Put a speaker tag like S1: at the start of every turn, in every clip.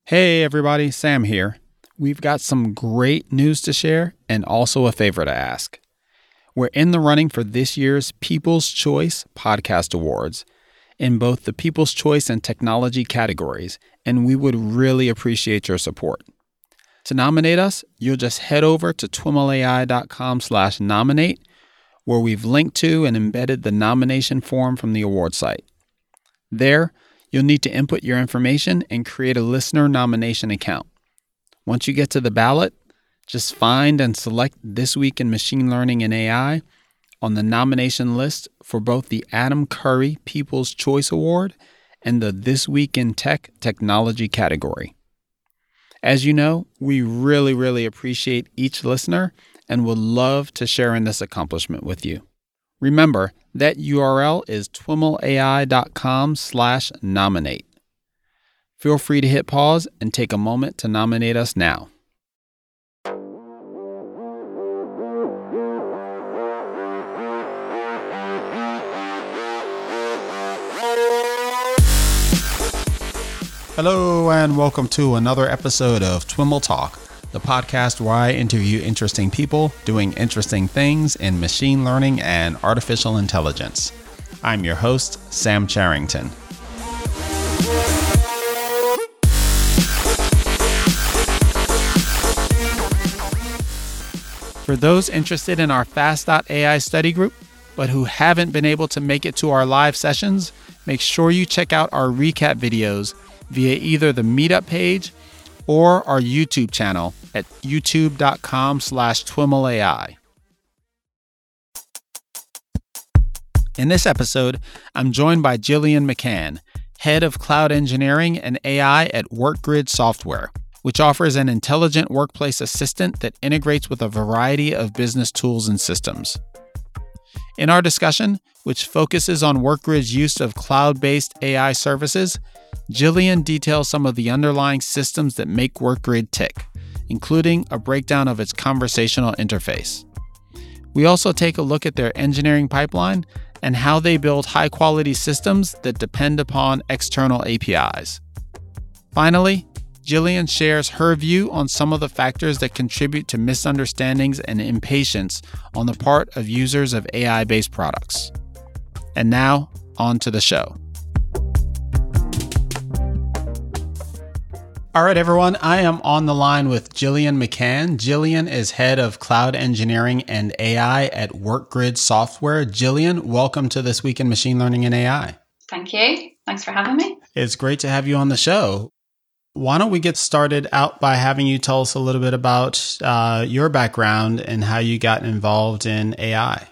S1: Hey everybody, Sam here. We've got some great news to share and also a favor to ask. We're in the running for this year's People's Choice Podcast Awards in both the People's Choice and Technology categories, and we would really appreciate your support. To nominate us, you'll just head over to twimlai.com/nominate, where we've linked to and embedded the nomination form from the award site. There, you'll need to input your information and create a listener nomination account. Once you get to the ballot, just find and select This Week in Machine Learning and AI on the nomination list for both the Adam Curry People's Choice Award and the This Week in Tech Technology category. As you know, we really appreciate each listener and would love to share in this accomplishment with you. Remember, that URL is twimlai.com/nominate. Feel free to hit pause and take a moment to nominate us now. Hello and welcome to another episode of TWIML Talk, the podcast where I interview interesting people doing interesting things in machine learning and artificial intelligence. I'm your host, Sam Charrington. For those interested in our Fast.ai study group, but who haven't been able to make it to our live sessions, make sure you check out our recap videos via either the Meetup page or our YouTube channel at youtube.com/twimlai. In this episode, I'm joined by Gillian McCann, Head of Cloud Engineering and AI at WorkGrid Software, which offers an intelligent workplace assistant that integrates with a variety of business tools and systems. In our discussion, which focuses on WorkGrid's use of cloud-based AI services, Gillian details some of the underlying systems that make WorkGrid tick, including a breakdown of its conversational interface. We also take a look at their engineering pipeline and how they build high-quality systems that depend upon external APIs. Finally, Gillian shares her view on some of the factors that contribute to misunderstandings and impatience on the part of users of AI-based products. And now, on to the show. All right, everyone, I am on the line with Gillian McCann. Gillian is Head of Cloud Engineering and AI at WorkGrid Software. Gillian, welcome to This Week in Machine Learning and AI.
S2: Thank you. Thanks for having me.
S1: It's great to have you on the show. Why don't we get started out by having you tell us a little bit about your background and how you got involved in AI?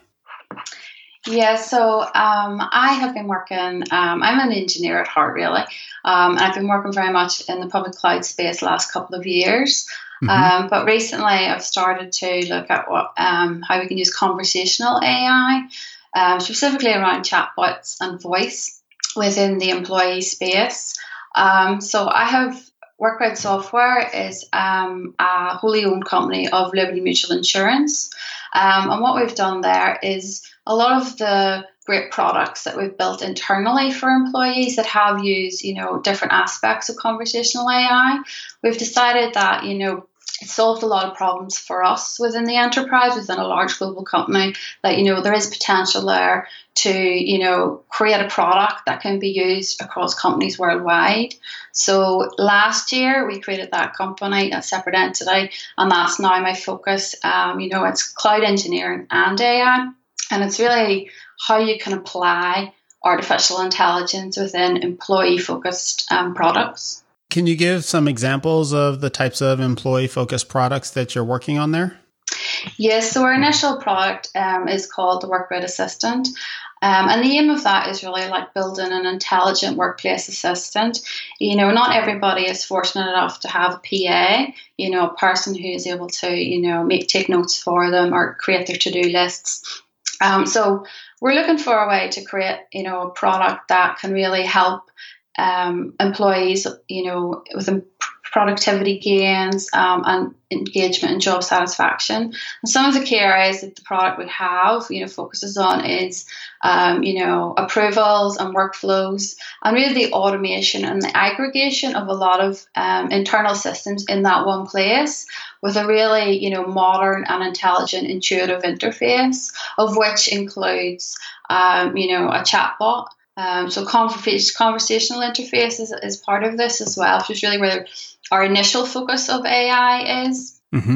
S2: Yeah, so I have been working, I'm an engineer at heart, really, and I've been working very much in the public cloud space the last couple of years. But recently I've started to look at how we can use conversational AI, specifically around chatbots and voice within the employee space. So I have WorkGrid Software is a wholly owned company of Liberty Mutual Insurance. And what we've done there is a lot of the great products that we've built internally for employees that have used, different aspects of conversational AI. We've decided that, it solved a lot of problems for us within the enterprise, within a large global company, that, there is potential there to, create a product that can be used across companies worldwide. So last year we created that company, a separate entity, and that's now my focus. It's cloud engineering and AI, and it's really how you can apply artificial intelligence within employee-focused products.
S1: Can you give some examples of the types of employee-focused products that you're working on there?
S2: Yes, so our initial product is called the WorkGrid Assistant. And the aim of that is really like building an intelligent workplace assistant. Not everybody is fortunate enough to have a PA, a person who is able to, take notes for them or create their to-do lists. So we're looking for a way to create, a product that can really help employees, with productivity gains, and engagement and job satisfaction. And some of the key areas that the product would have, focuses on is, approvals and workflows, and really the automation and the aggregation of a lot of internal systems in that one place with a really, modern and intelligent, intuitive interface, of which includes, a chatbot. So conversational interface is part of this as well, which is really where our initial focus of AI is.
S1: Mm-hmm.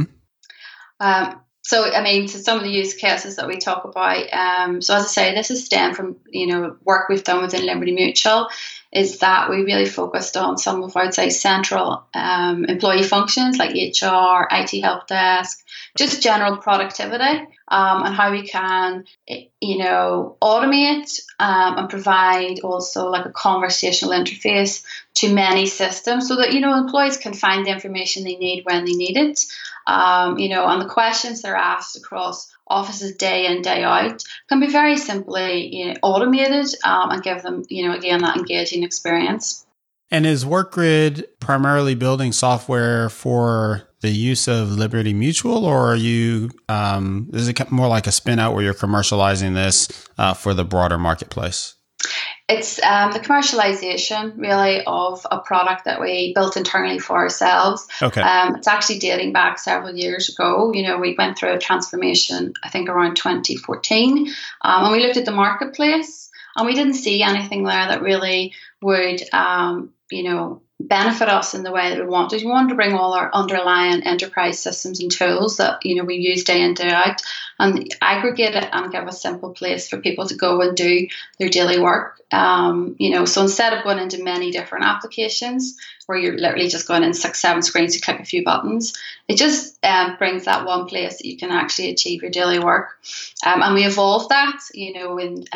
S2: So some of the use cases that we talk about, so as I say, this is stemmed from, work we've done within Liberty Mutual, is that we really focused on some of, I would say, central employee functions like HR, IT help desk, just general productivity, and how we can, automate and provide also like a conversational interface to many systems so that, employees can find the information they need when they need it. And the questions that are asked across offices day in, day out can be very simply automated and give them, again, that engaging experience.
S1: And is WorkGrid primarily building software for the use of Liberty Mutual, or are you, is it more like a spin out where you're commercializing this for the broader marketplace?
S2: It's the commercialization, really, of a product that we built internally for ourselves.
S1: Okay.
S2: It's actually dating back several years ago. We went through a transformation, I think, around 2014, and we looked at the marketplace, and we didn't see anything there that really would, benefit us in the way that we wanted. We wanted to bring all our underlying enterprise systems and tools that, we use day in, day out, and aggregate it and give a simple place for people to go and do their daily work. So instead of going into many different applications where you're literally just going in 6-7 screens to click a few buttons, it just brings that one place that you can actually achieve your daily work. And we evolved that, in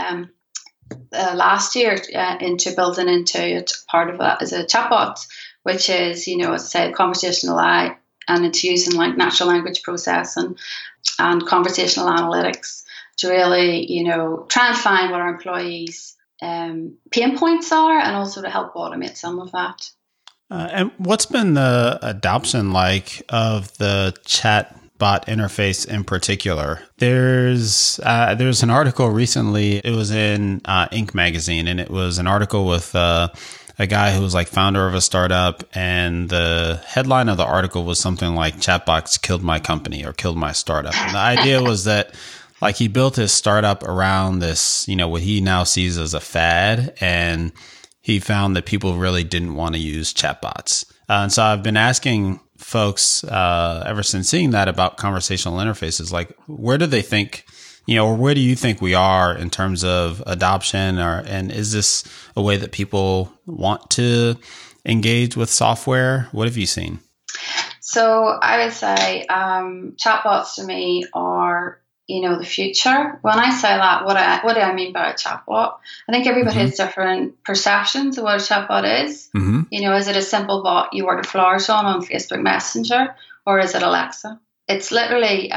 S2: last year into building into it. Part of that is a chatbot, which is, as I said, conversational AI, and it's using like natural language processing and conversational analytics to really, try and find what our employees' pain points are, and also to help automate some of that.
S1: And what's been the adoption like of the chatbot interface in particular? There's an article recently. It was in Inc. magazine, and it was an article with a guy who was like founder of a startup, and the headline of the article was something like "Chatbots killed my company" or "killed my startup." And the idea was that like he built his startup around this, what he now sees as a fad, and he found that people really didn't want to use chatbots. And so I've been asking folks ever since seeing that about conversational interfaces, like where do they think, or where do you think we are in terms of adoption, and is this a way that people want to engage with software? What have you seen?
S2: So I would say chatbots to me are, the future. When I say that, what do I mean by a chatbot? I think everybody has different perceptions of what a chatbot is.
S1: Mm-hmm.
S2: Is it a simple bot you order flowers on Facebook Messenger, or is it Alexa? It's literally,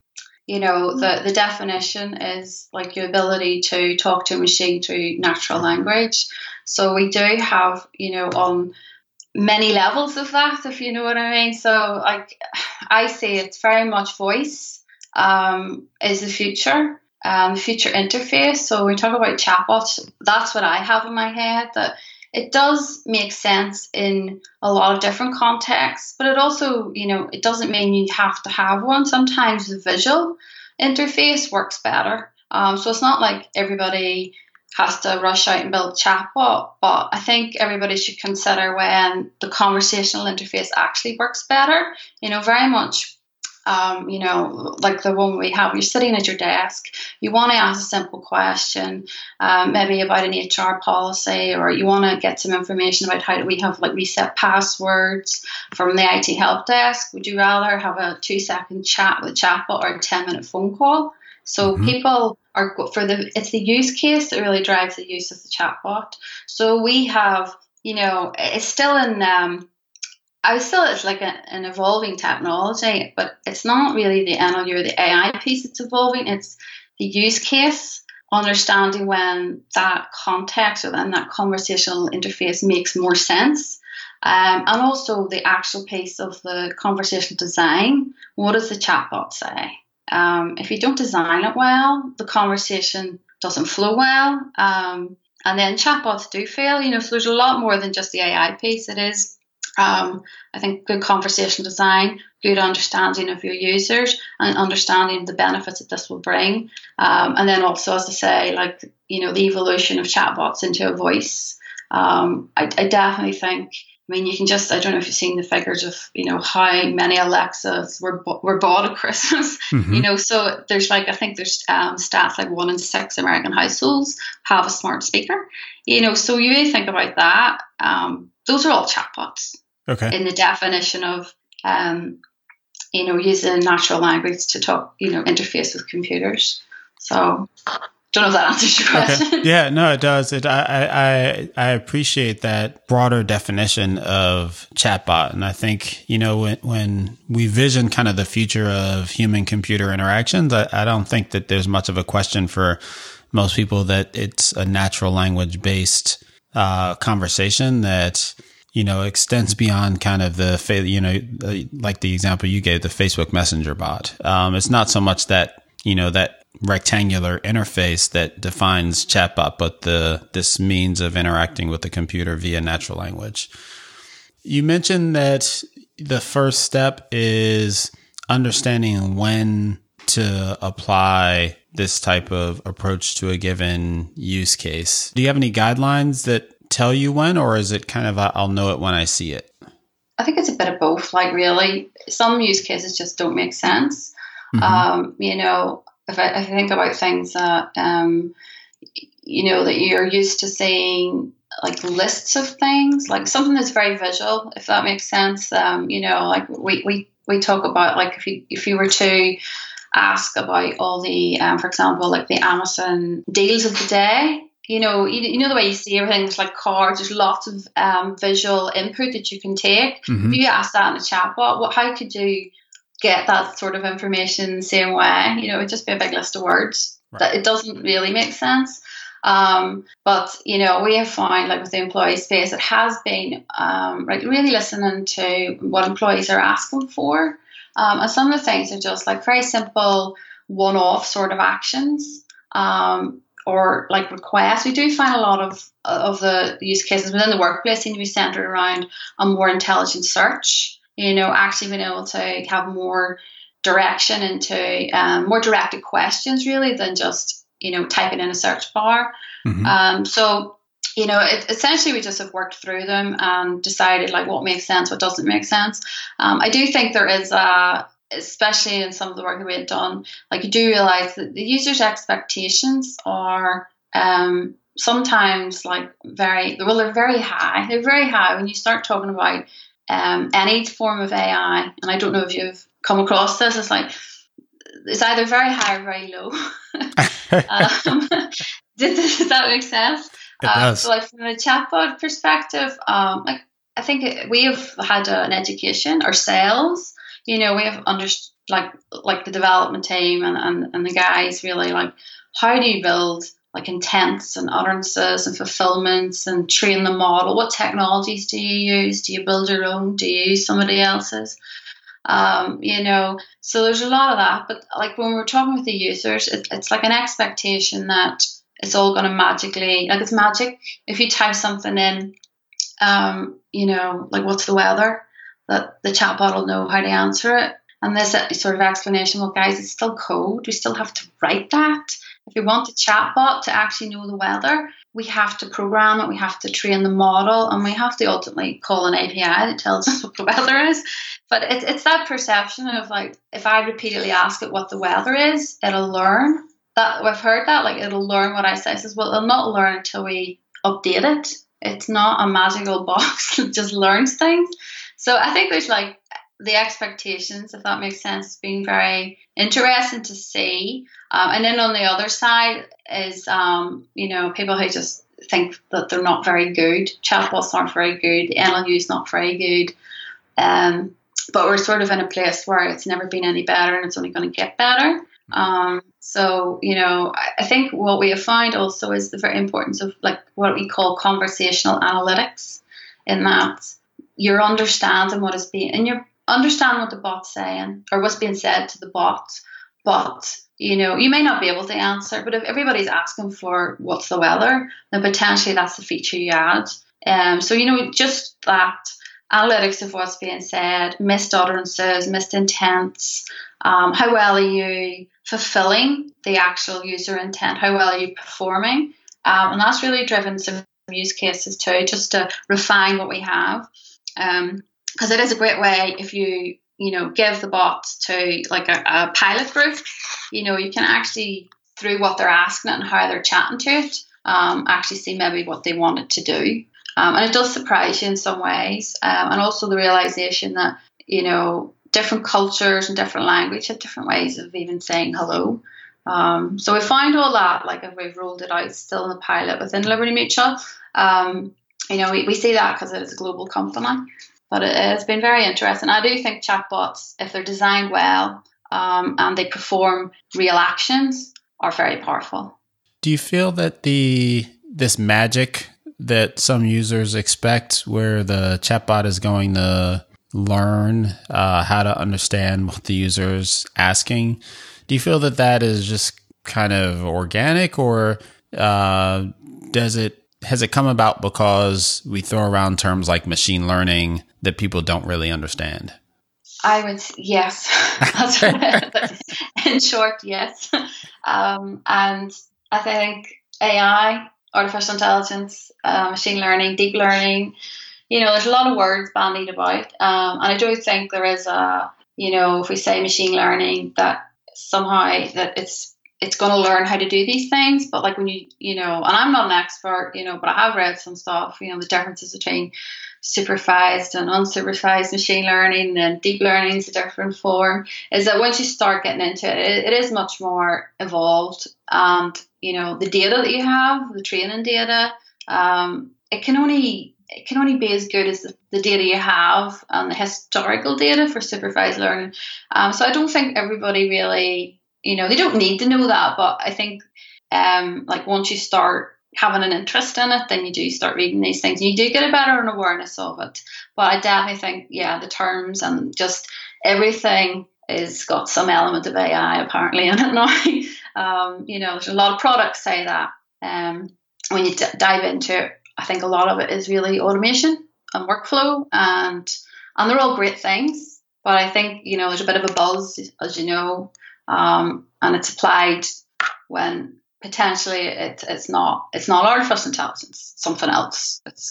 S2: the definition is like your ability to talk to a machine through natural language. So we do have, on many levels of that, if you know what I mean. So like I say it's very much voice is the future interface. So we talk about chatbots. That's what I have in my head, that it does make sense in a lot of different contexts, but it also, it doesn't mean you have to have one. Sometimes the visual interface works better. So it's not like everybody has to rush out and build a chatbot, but I think everybody should consider when the conversational interface actually works better, very much. Like the one we have, you're sitting at your desk, you want to ask a simple question, maybe about an HR policy, or you want to get some information about how do we have like reset passwords from the IT help desk. Would you rather have a 2-second chat with a chatbot or a 10-minute phone call? So people are it's the use case that really drives the use of the chatbot. So we have, it's still in, it's like an evolving technology, but it's not really the NLU or the AI piece that's evolving. It's the use case, understanding when that context or then that conversational interface makes more sense. And also the actual piece of the conversational design. What does the chatbot say? If you don't design it well, the conversation doesn't flow well. And then chatbots do fail, so there's a lot more than just the AI piece. It is, I think, good conversation design, good understanding of your users and understanding the benefits that this will bring. And then also, as I say, the evolution of chatbots into a voice. I definitely think, you can just, I don't know if you've seen the figures of, how many Alexas were bought at Christmas, so there's I think there's stats like 1 in 6 American households have a smart speaker, so you really think about that. Those are all chatbots.
S1: Okay.
S2: In the definition of, using natural language to talk, interface with computers. So don't know if that answers your question.
S1: Okay. Yeah, no, it does. I appreciate that broader definition of chatbot. And I think, when we vision kind of the future of human-computer interactions, I don't think that there's much of a question for most people that it's a natural language-based conversation that, extends beyond kind of like the example you gave, the Facebook Messenger bot. It's not so much that, that rectangular interface that defines chatbot, but this means of interacting with the computer via natural language. You mentioned that the first step is understanding when to apply this type of approach to a given use case. Do you have any guidelines that tell you when, or is it kind of I'll know it when I see it?
S2: I think it's a bit of both. Really, some use cases just don't make sense. If I think about things that, that you're used to seeing, like lists of things, like something that's very visual, if that makes sense. We talk about, like, if you were to ask about all the, for example, like the Amazon deals of the day, the way you see everything, there's like cards, there's lots of visual input that you can take.
S1: Mm-hmm.
S2: If you ask that in a chatbot, how could you get that sort of information the same way? It would just be a big list of words. Right. That it doesn't really make sense. But we have found, like with the employee space, it has been really listening to what employees are asking for. And some of the things are just like very simple one-off sort of actions, or like requests. We do find a lot of the use cases within the workplace seem to be centered around a more intelligent search. Actually being able to have more direction into more directed questions, really, than just, typing in a search bar.
S1: Mm-hmm.
S2: Essentially we just have worked through them and decided like what makes sense, what doesn't make sense. I do think there is especially in some of the work that we had done, like you do realize that the user's expectations are sometimes they're very high. They're very high when you start talking about any form of AI, and I don't know if you've come across this. It's like it's either very high or very low. Does that make sense?
S1: It does.
S2: So, like from a chatbot perspective, I think we have had an education ourselves. We have like the development team and the guys really like, how do you build like intents and utterances and fulfillments and train the model? What technologies do you use? Do you build your own? Do you use somebody else's? So there's a lot of that. But like when we're talking with the users, it's like an expectation that it's all going to magically, like it's magic. If you type something in, like what's the weather, that the chatbot will know how to answer it. And this sort of explanation, well, guys, it's still code. We still have to write that. If we want the chatbot to actually know the weather, we have to program it, we have to train the model, and we have to ultimately call an API that tells us what the weather is. But it's that perception of like, if I repeatedly ask it what the weather is, it'll learn. That we've heard that, like it'll learn what I say. It says, well, it'll not learn until we update it. It's not a magical box that just learns things. So I think there's like the expectations, if that makes sense, being very interesting to see. And then on the other side is, people who just think that they're not very good. Chatbots aren't very good. The NLU is not very good. But we're sort of in a place where it's never been any better and it's only going to get better. So, I think what we have found also is the very importance of like what we call conversational analytics, in that you're understanding what is being, and you're understanding what the bot's saying or what's being said to the bot. But, you may not be able to answer, but if everybody's asking for what's the weather, then potentially that's the feature you add. So, just that analytics of what's being said, missed utterances, missed intents, how well are you fulfilling the actual user intent, how well are you performing? And that's really driven some use cases too, just to refine what we have. Because it is a great way if you give the bot to like a pilot group, you can actually, through what they're asking it and how they're chatting to it, actually see maybe what they want it to do. And it does surprise you in some ways. And also the realization that, different cultures and different language have different ways of even saying hello. So we find all that, like if we've rolled it out still in the pilot within Liberty Mutual, we see that because it is a global company. But it's been very interesting. I do think chatbots, if they're designed well and they perform real actions, are very powerful.
S1: Do you feel that this magic that some users expect, where the chatbot is going to learn how to understand what the user's asking, do you feel that is just kind of organic, or has it come about because we throw around terms like machine learning that people don't really understand?
S2: I would, yes. That's right. In short, yes. And I think AI, artificial intelligence, machine learning, deep learning, there's a lot of words bandied about. And I do think there is if we say machine learning, that somehow that it's going to learn how to do these things. But like when and I'm not an expert, but I have read some stuff, the differences between supervised and unsupervised machine learning, and deep learning is a different form, is that once you start getting into it, it is much more evolved. And, the data that you have, the training data, it can only be as good as the data you have and the historical data for supervised learning. So I don't think everybody really, they don't need to know that. But I think once you start having an interest in it, then you do start reading these things and you do get a better awareness of it. But I definitely think, the terms and just everything is got some element of AI apparently in it now. There's a lot of products say that. When you dive into it, I think a lot of it is really automation and workflow, and they're all great things. But I think, there's a bit of a buzz, as and it's applied when potentially it's not artificial intelligence, something else. It's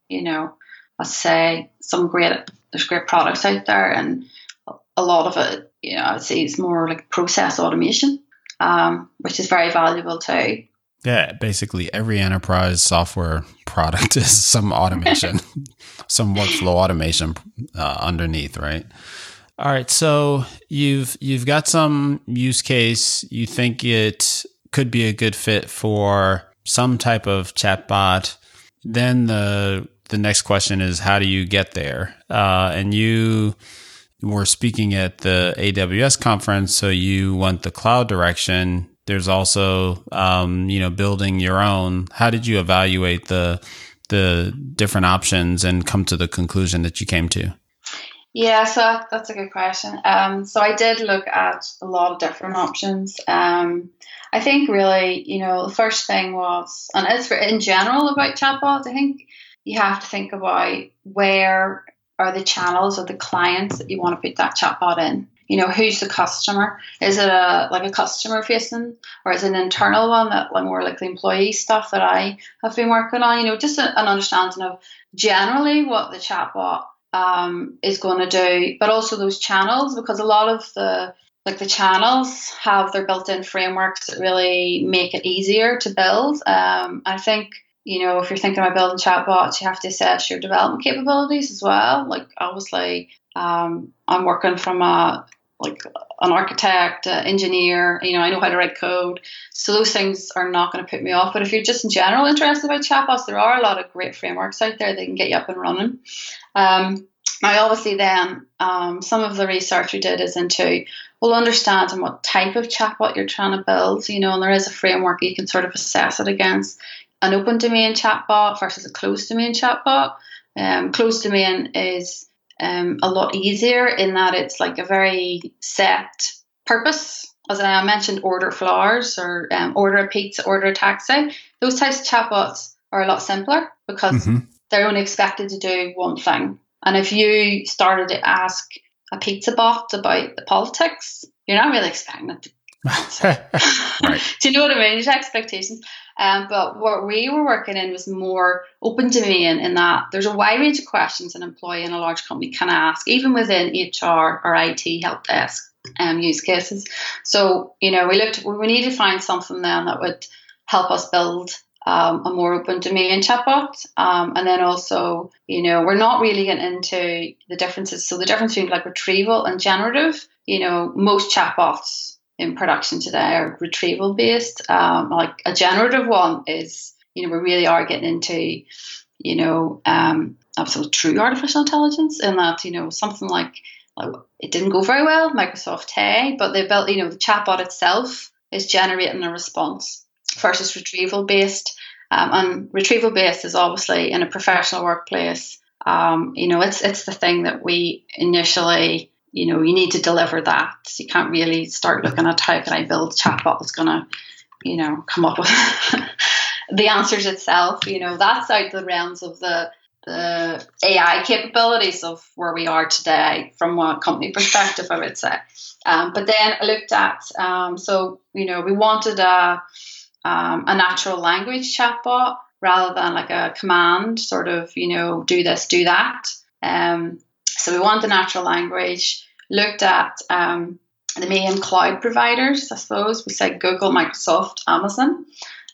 S2: let's say there's great products out there, and a lot of it, I would say is more like process automation, which is very valuable too.
S1: Yeah, basically every enterprise software product is some automation, some workflow automation underneath, right? All right, so you've got some use case. You think it could be a good fit for some type of chatbot. Then the next question is, how do you get there? And you were speaking at the AWS conference, so you went the cloud direction. There's also, building your own. How did you evaluate the different options and come to the conclusion that you came to?
S2: Yeah, so that's a good question. So I did look at a lot of different options. I think really, the first thing was, and it's in general about chatbots, I think you have to think about where are the channels or the clients that you want to put that chatbot in. Who's the customer? Is it a customer facing, or is it an internal one that more like the employee stuff that I have been working on? Just an understanding of generally what the chatbot is going to do, but also those channels, because a lot of the channels have their built-in frameworks that really make it easier to build. I think, if you're thinking about building chatbots, you have to assess your development capabilities as well. Like obviously, I'm working from an architect, engineer, I know how to write code. So those things are not going to put me off. But if you're just in general interested about chatbots, there are a lot of great frameworks out there that can get you up and running. Now, obviously then, some of the research we did is into, understanding what type of chatbot you're trying to build, and there is a framework you can sort of assess it against. An open domain chatbot versus a closed domain chatbot. Closed domain is a lot easier in that it's like a very set purpose. As I mentioned, order flowers or order a pizza, order a taxi. Those types of chatbots are a lot simpler because they're only expected to do one thing. And if you started to ask a pizza bot about the politics, you're not really expecting it to.
S1: Right.
S2: Do you know what I mean? There's expectations. But what we were working in was more open domain in that there's a wide range of questions an employee in a large company can ask, even within HR or IT help desk use cases. So, we needed to find something then that would help us build a more open domain chatbot. And then also, we're not really getting into the differences. So the difference between like retrieval and generative, most chatbots in production today are retrieval based. Like a generative one is, we really are getting into, absolute true artificial intelligence in that, something like it didn't go very well, Microsoft Tay, but they built, the chatbot itself is generating a response versus retrieval based. And retrieval based is obviously in a professional workplace. It's the thing that we initially, you need to deliver that. So you can't really start looking at how can I build a chatbot that's going to, come up with the answers itself. That's out the realms of the AI capabilities of where we are today from a company perspective, I would say. But then I looked at, we wanted a natural language chatbot rather than like a command sort of, do this, do that. So we wanted natural language, looked at the main cloud providers, I suppose. We said Google, Microsoft, Amazon.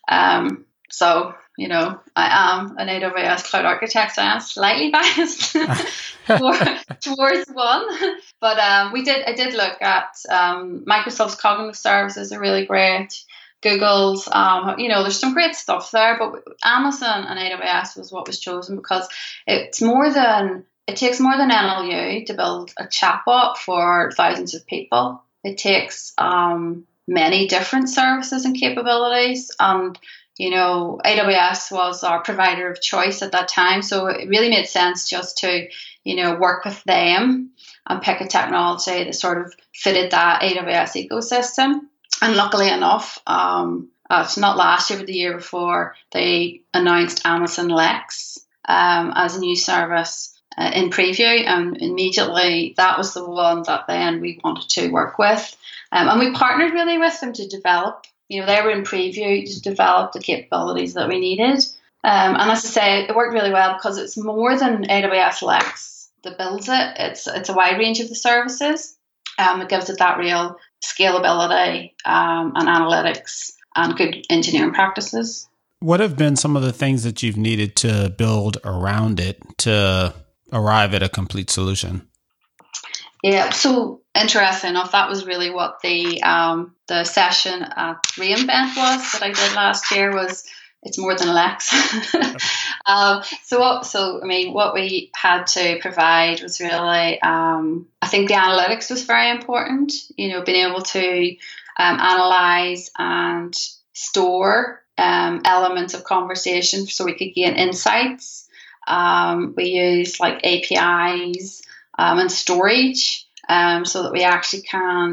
S2: I am an AWS cloud architect, so I am slightly biased towards one. But I did look at Microsoft's cognitive services are really great. Google's, there's some great stuff there. But Amazon and AWS was what was chosen because it takes more than NLU to build a chatbot for thousands of people. It takes many different services and capabilities. And AWS was our provider of choice at that time. So it really made sense just to, work with them and pick a technology that sort of fitted that AWS ecosystem. And luckily enough, it's not last year, but the year before, they announced Amazon Lex as a new service in preview. And immediately that was the one that then we wanted to work with. And we partnered really with them to develop. They were in preview to develop the capabilities that we needed. And as I say, it worked really well because it's more than AWS Lex that builds it. It's a wide range of the services. It gives it that real scalability and analytics and good engineering practices.
S1: What have been some of the things that you've needed to build around it to arrive at a complete solution?
S2: Yeah, so interesting enough, that was really what the session at reInvent was that I did last year. Was it's more than Lex. What we had to provide was really, I think the analytics was very important. Being able to analyze and store elements of conversation so we could gain insights. We used like APIs and storage so that we actually can,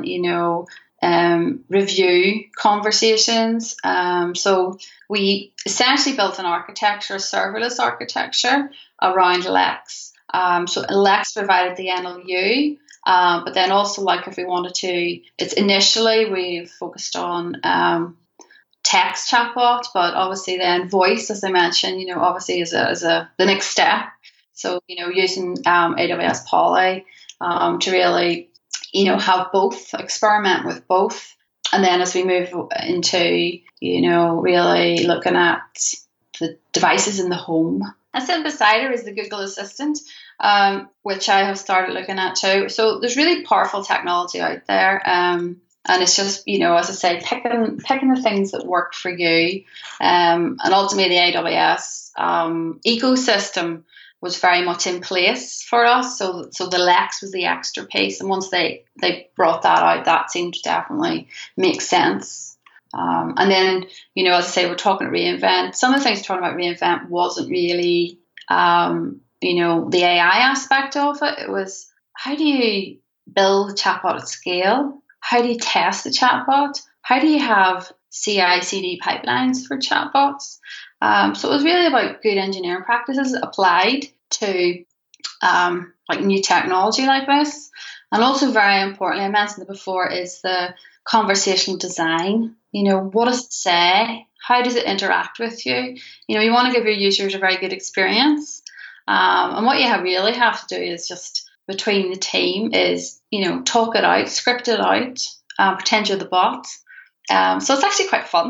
S2: review conversations. So we essentially built an architecture, a serverless architecture around Lex. So Lex provided the NLU, but then also like if we wanted to, it's initially we've focused on text chatbot, but obviously then voice, as I mentioned, obviously is the next step. So, using AWS Poly to really, have both, experiment with both. And then as we move into, really looking at the devices in the home. And then beside her is the Google Assistant, which I have started looking at too. So there's really powerful technology out there. And it's just, as I say, picking the things that work for you. And ultimately the AWS ecosystem was very much in place for us. So the Lex was the extra piece. And once they brought that out, that seemed to definitely make sense. And then, as I say, we're talking about reInvent. Some of the things we're talking about reInvent wasn't really the AI aspect of it. It was, how do you build a chatbot at scale? How do you test the chatbot? How do you have CI/CD pipelines for chatbots? So it was really about good engineering practices applied to like new technology like this. And also, very importantly, I mentioned it before, is the conversational design. What does it say? How does it interact with you? You want to give your users a very good experience. And what you really have to do is just, between the team, is, talk it out, script it out, pretend you're the bot. So it's actually quite fun.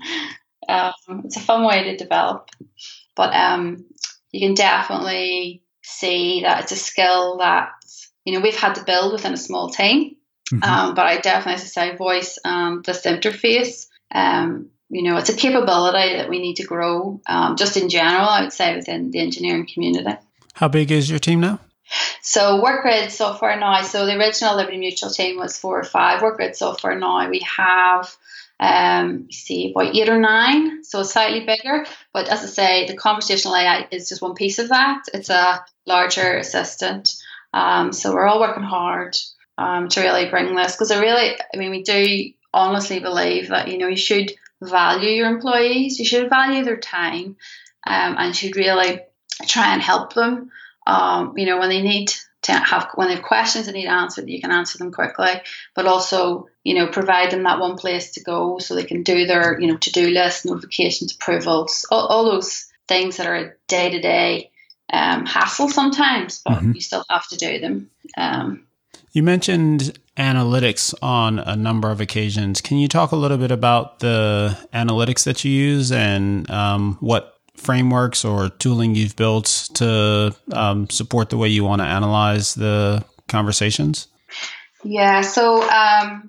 S2: It's a fun way to develop. But you can definitely see that it's a skill that, we've had to build within a small team. Mm-hmm. But I definitely, as I say, voice this interface. It's a capability that we need to grow, just in general, I would say, within the engineering community.
S1: How big is your team now?
S2: So WorkGrid Software now, so the original Liberty Mutual team was 4 or 5. WorkGrid Software now, we have, about 8 or 9, so it's slightly bigger. But as I say, the conversational AI is just one piece of that. It's a larger assistant. So we're all working hard to really bring this, because we do honestly believe that, you should value your employees, you should value their time, and should really try and help them. When they need when they have questions they need answered, that you can answer them quickly, but also, provide them that one place to go so they can do their, to-do list, notifications, approvals, all those things that are a day-to-day hassle sometimes, but you still have to do them.
S1: You mentioned analytics on a number of occasions. Can you talk a little bit about the analytics that you use and what frameworks or tooling you've built to support the way you want to analyze the conversations?
S2: Yeah, so I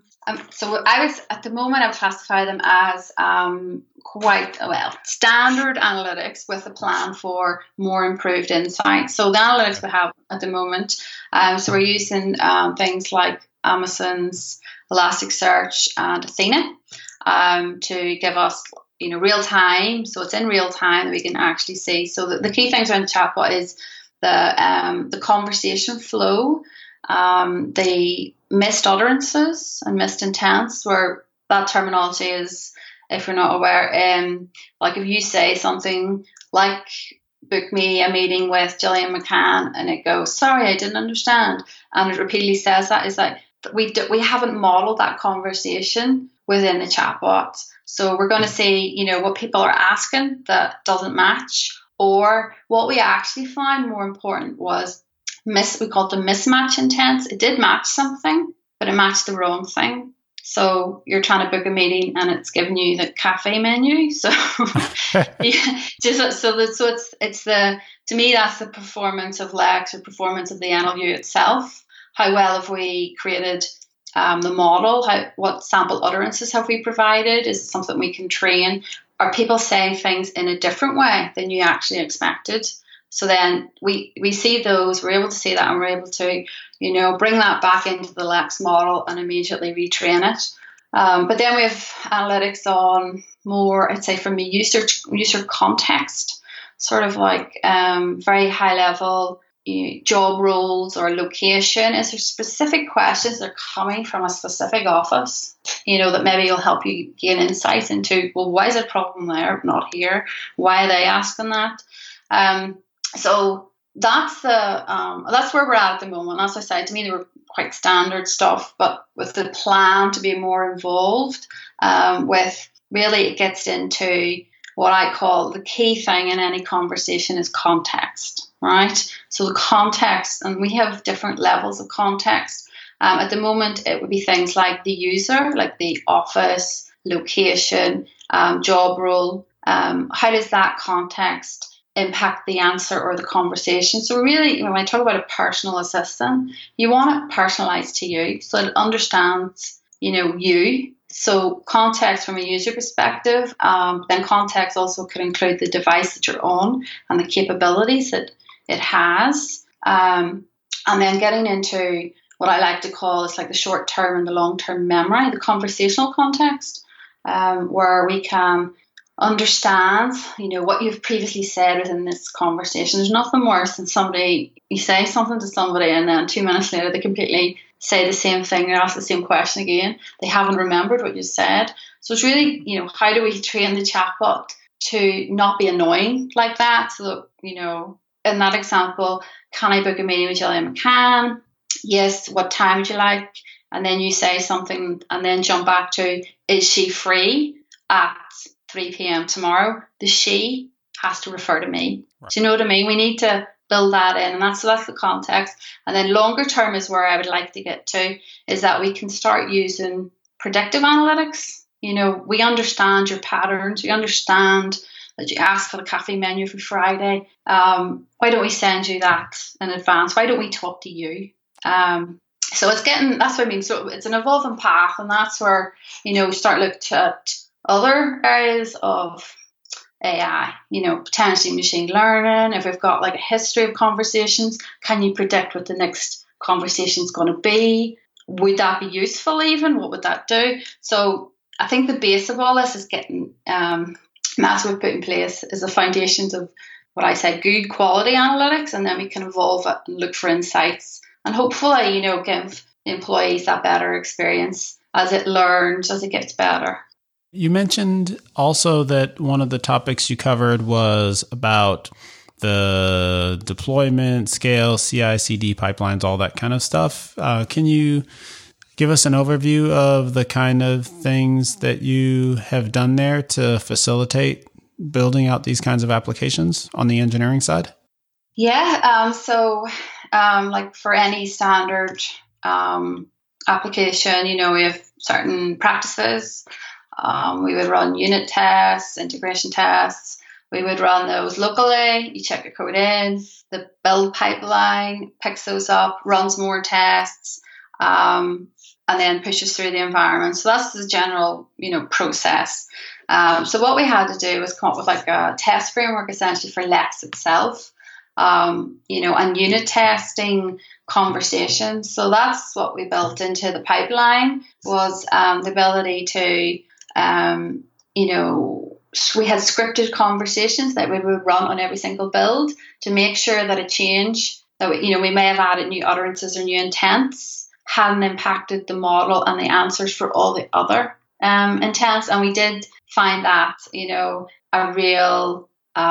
S2: would classify them as quite standard analytics with a plan for more improved insights. So the analytics we have at the moment, so we're using things like Amazon's Elasticsearch and Athena to give us real time. So it's in real time that we can actually see. So the key things around the chatbot is the conversation flow, the missed utterances and missed intents, where that terminology is, if you're not aware, like if you say something like, book me a meeting with Gillian McCann, and it goes, sorry, I didn't understand, and it repeatedly says that, is like we haven't modeled that conversation within the chatbot. So we're going to see, what people are asking that doesn't match, or what we actually found more important was we called them mismatch intents. It did match something, but it matched the wrong thing. So you're trying to book a meeting and it's giving you the cafe menu. So, to me, that's the performance of Lex, or performance of the NLU itself. How well have we created the model? What sample utterances have we provided? Is it something we can train? Are people saying things in a different way than you actually expected? So then we see those, we're able to see that, and we're able to, bring that back into the Lex model and immediately retrain it. But then we have analytics on more, I'd say, from a user context, sort of like very high level job roles or location. Is there specific questions that are coming from a specific office, that maybe will help you gain insights into, well, why is it a problem there, not here? Why are they asking that? So that's that's where we're at the moment. As I said, to me, they were quite standard stuff, but with the plan to be more involved, with really it gets into what I call the key thing in any conversation is context, right? So the context, and we have different levels of context. At the moment, it would be things like the user, like the office, location, job role. How does that context impact the answer or the conversation? So really, when I talk about a personal assistant, you want it personalized to you, so it understands, you. So context from a user perspective, then context also could include the device that you're on and the capabilities that it has. And then getting into what I like to call is like the short-term and the long-term memory, the conversational context, where we can understand, what you've previously said within this conversation. There's nothing worse than you say something to somebody and then 2 minutes later they completely say the same thing or ask the same question again. They haven't remembered what you said. So it's really, how do we train the chatbot to not be annoying like that? So that, in that example, can I book a meeting with Gillian McCann? Yes. What time would you like? And then you say something and then jump back to, is she free at 3 p.m. tomorrow? The she has to refer to me. Right. Do you know what I mean? We need to build that in, and that's the context. And then longer term is where I would like to get to, is that we can start using predictive analytics. We understand your patterns. We understand that you ask for the cafe menu for Friday. Why don't we send you that in advance? Why don't we talk to you? So that's what I mean. So it's an evolving path, and that's where, start looking at other areas of AI, potentially machine learning. If we've got like a history of conversations, can you predict what the next conversation is going to be? Would that be useful even? What would that do? So I think the base of all this is getting, and that's what we've put in place, is the foundations of what I say, good quality analytics, and then we can evolve it and look for insights and hopefully, give employees that better experience as it learns, as it gets better.
S1: You mentioned also that one of the topics you covered was about the deployment, scale, CI/CD pipelines, all that kind of stuff. Can you give us an overview of the kind of things that you have done there to facilitate building out these kinds of applications on the engineering side?
S2: Yeah. Like for any standard application, we have certain practices. We would run unit tests, integration tests. We would run those locally. You check your code in. The build pipeline picks those up, runs more tests, and then pushes through the environment. So that's the general, process. So what we had to do was come up with like a test framework essentially for Lex itself, and unit testing conversations. So that's what we built into the pipeline was the ability to we had scripted conversations that we would run on every single build to make sure that a change that we may have added new utterances or new intents hadn't impacted the model and the answers for all the other intents. And we did find that a real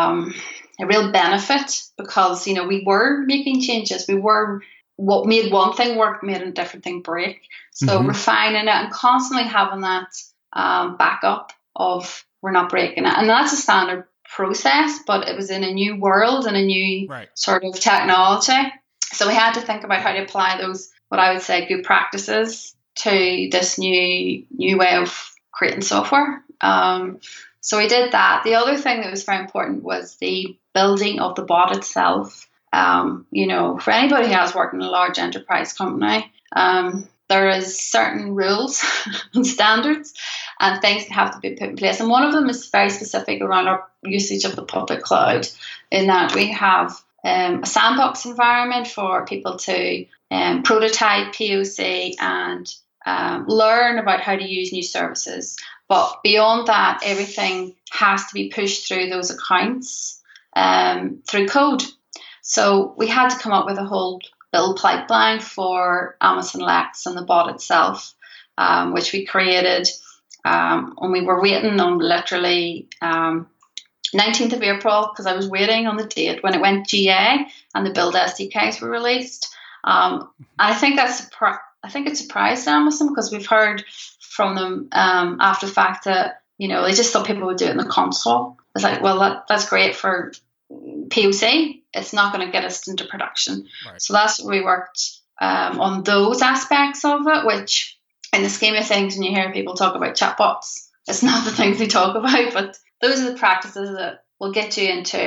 S2: benefit because we were making changes. What made one thing work made a different thing break. So refining it and constantly having that backup of we're not breaking it. And that's a standard process, but it was in a new world and a new sort of technology. So we had to think about how to apply those, what I would say, good practices to this new way of creating software. So we did that. The other thing that was very important was the building of the bot itself. For anybody who has worked in a large enterprise company, there is certain rules and standards and things that have to be put in place. And one of them is very specific around our usage of the public cloud, in that we have a sandbox environment for people to prototype, POC, and learn about how to use new services. But beyond that, everything has to be pushed through those accounts through code. So we had to come up with a whole build pipeline for Amazon Lex and the bot itself, which we created. And we were waiting on literally 19th of April because I was waiting on the date when it went GA and the build SDKs were released. I think it surprised Amazon because we've heard from them after the fact that they just thought people would do it in the console. It's like, well, that's great for POC. It's not going to get us into production. Right. So that's what we worked on, those aspects of it, which in the scheme of things, when you hear people talk about chatbots, it's not the things they talk about, but those are the practices that will get you into,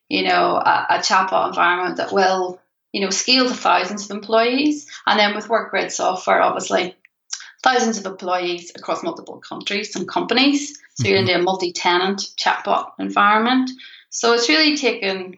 S2: a chatbot environment that will, scale to thousands of employees. And then with WorkGrid software, obviously, thousands of employees across multiple countries and companies. So you're into a multi-tenant chatbot environment. So it's really taken,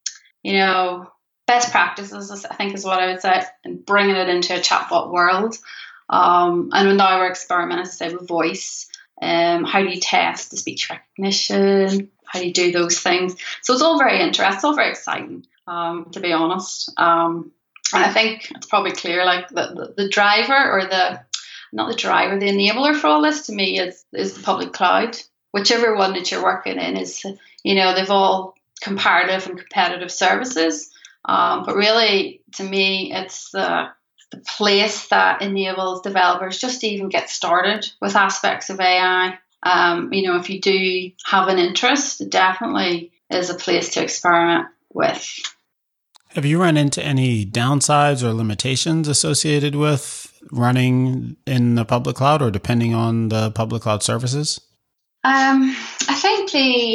S2: best practices, I think is what I would say, and bringing it into a chatbot world. And now we're experimenting, as I say, with voice. How do you test the speech recognition? How do you do those things? So it's all very interesting, all very exciting, to be honest. And I think it's probably clear, like the driver or the enabler for all this to me is the public cloud. Whichever one that you're working in is, they've all comparative and competitive services. But really, to me, it's the place that enables developers just to even get started with aspects of AI. If you do have an interest, it definitely is a place to experiment with.
S1: Have you run into any downsides or limitations associated with running in the public cloud or depending on the public cloud services?
S2: I think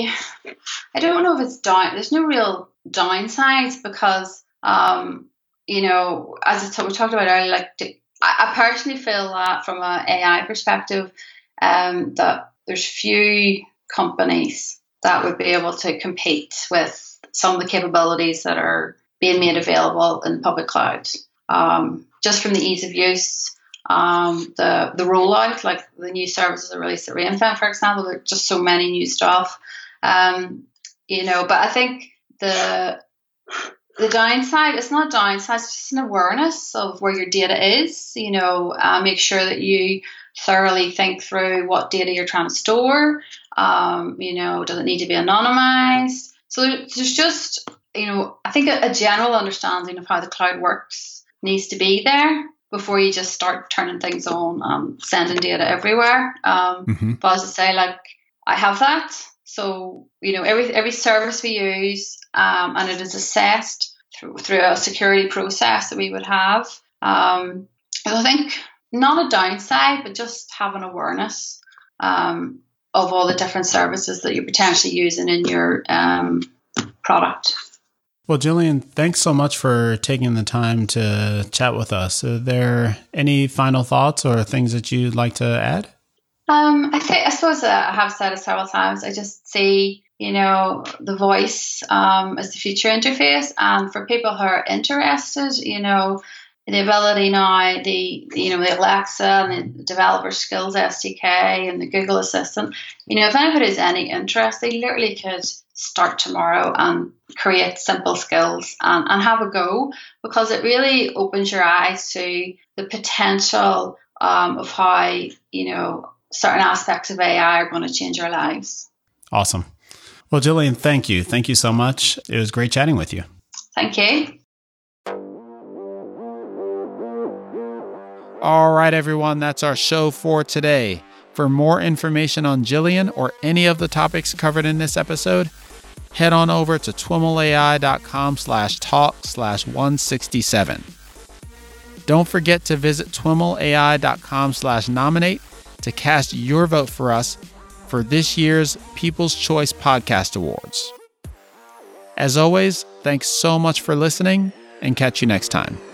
S2: I don't know if it's down. There's no real downsides because, as we talked about earlier, I personally feel that from an AI perspective, that there's few companies that would be able to compete with some of the capabilities that are being made available in the public cloud. Just from the ease of use, the rollout, like the new services that are released at re:Invent, for example, there are just so many new stuff. But I think the downside, it's not a downside, it's just an awareness of where your data is. Make sure that you thoroughly think through what data you're trying to store. Does it need to be anonymized? So there's just, I think a general understanding of how the cloud works needs to be there before you just start turning things on, sending data everywhere. But as I say, I have that. So, every service we use, and it is assessed through a security process that we would have. I think not a downside, but just have an awareness of all the different services that you're potentially using in your product.
S1: Well, Gillian, thanks so much for taking the time to chat with us. Are there any final thoughts or things that you'd like to add?
S2: I suppose I have said it several times. I just see, the voice as the future interface, and for people who are interested, the ability now, the Alexa and the Developer Skills SDK and the Google Assistant, if anybody has any interest, they literally could start tomorrow and create simple skills and have a go, because it really opens your eyes to the potential of how, certain aspects of AI are going to change our lives.
S1: Awesome. Well, Gillian, thank you. Thank you so much. It was great chatting with you.
S2: Thank you.
S1: All right, everyone, that's our show for today. For more information on Gillian or any of the topics covered in this episode, head on over to twimlai.com/talk/167. Don't forget to visit twimlai.com/nominate to cast your vote for us for this year's People's Choice Podcast Awards. As always, thanks so much for listening, and catch you next time.